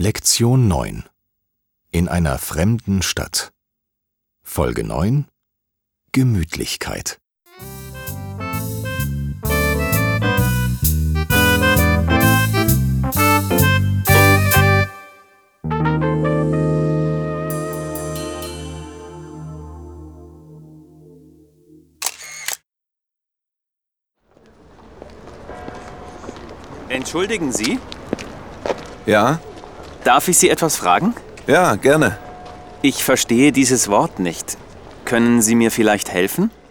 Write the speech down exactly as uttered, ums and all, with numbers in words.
Lektion neun. In einer fremden Stadt. Folge neun. Gemütlichkeit. Entschuldigen Sie, Ja? darf ich Sie etwas fragen? Ja, gerne. Ich verstehe dieses Wort nicht. Können Sie mir vielleicht helfen?